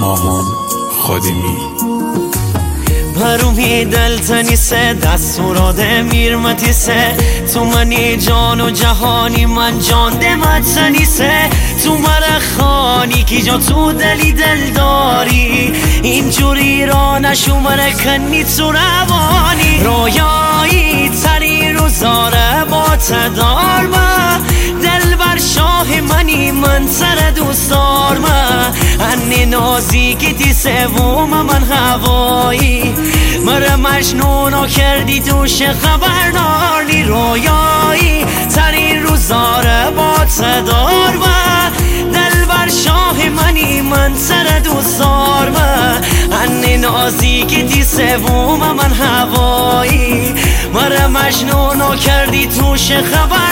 ماهان خادمی برومی دلتنیسه دستوراده میرمتیسه تو منی جان و جهانی من جان دمتنیسه تو مرخانی کی جا تو دلی دل داری اینجوری را نشو مرکنی تو روانی رویایی تری روزاره با تدار ما دل بر شاه منی من سر دوستار ما انی نازیکی تی سوم من هوایی مره مجنونو کردی توش خبرناری رویایی ترین روزاره با تدار و دل بر شاه منی من سر دوستار و انی نازیکی تی سوم من هوایی مره مجنونو کردی توش خبر